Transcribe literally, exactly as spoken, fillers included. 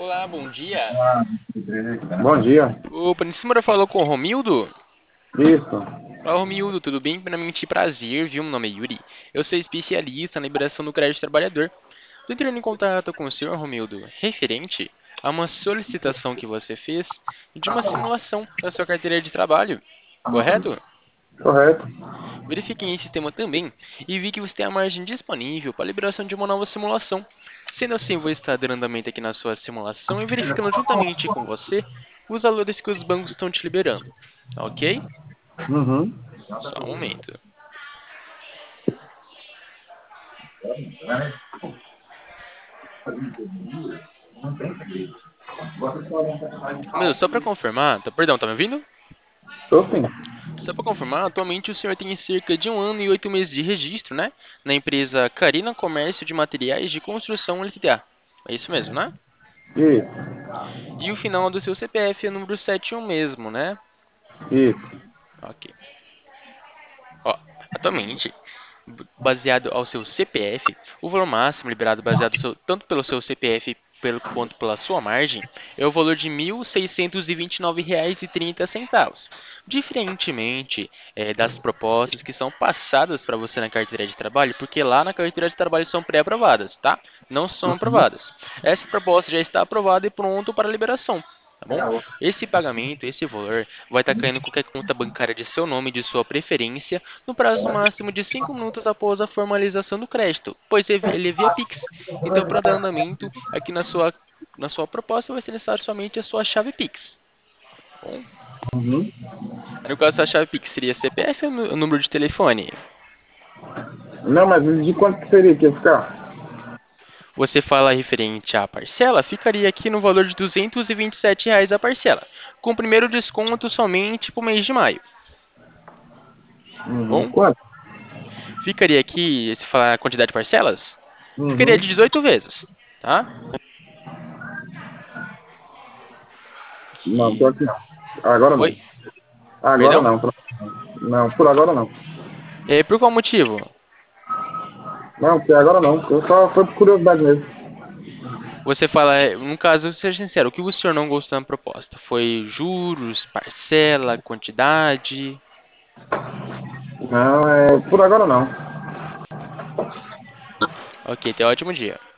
Olá, bom dia. Bom dia. O Panicimora falou com o Romildo? Isso. Olá, Romildo, tudo bem? Primeiramente, prazer, viu? Meu nome é Yuri. Eu sou especialista na liberação do crédito trabalhador. Estou entrando em contato com o senhor Romildo, referente a uma solicitação que você fez de uma simulação da sua carteira de trabalho, correto? Correto. Verifiquei em sistema também e vi que você tem a margem disponível para a liberação de uma nova simulação. Sendo assim, vou estar dando andamento aqui na sua simulação e verificando juntamente com você os valores que os bancos estão te liberando. Ok? Uhum. Só um momento. Meu, só para confirmar, tá, perdão, tá me ouvindo? Tô sim. Só para confirmar, atualmente o senhor tem cerca de um ano e oito meses de registro, né? Na empresa Carina Comércio de Materiais de Construção L T D A. É isso mesmo, né? Isso. E o final do seu C P F é número setenta e um mesmo, né? Isso. Ok. Ó, atualmente, baseado ao seu C P F, o valor máximo liberado baseado seu- tanto pelo seu C P F pelo, quanto pela sua margem é o valor de mil seiscentos e vinte e nove reais e trinta centavos. Diferentemente eh, das propostas que são passadas para você na carteira de trabalho, porque lá na carteira de trabalho são pré-aprovadas, tá? Não são Uhum. aprovadas. Essa proposta já está aprovada e pronto para liberação. Tá bom? Esse pagamento, esse valor, vai estar caindo em qualquer conta bancária de seu nome e de sua preferência no prazo máximo de cinco minutos após a formalização do crédito, pois ele é via Pix. Então, para dar andamento aqui na sua, na sua proposta, vai ser necessário somente a sua chave Pix. Bom, Uhum. no caso, a chave Pix seria C P F ou o número de telefone? Não, mas de quanto que seria que ia ficar? Você fala referente à parcela, ficaria aqui no valor de duzentos e vinte e sete reais a parcela, com o primeiro desconto somente para o mês de maio. Uhum. Bom, Quanto? ficaria aqui, se falar a quantidade de parcelas, ficaria Uhum. de dezoito vezes, tá? Não, pior Que... que não. Agora não. Oi? Agora Perdão? não. Não, por agora não. É, por qual motivo? Não, porque agora não. Eu só foi por curiosidade mesmo. Você fala, é, no caso, seja sincero, o que o senhor não gostou da proposta? Foi juros, parcela, quantidade? Não, é por agora não. Ok, até ótimo dia.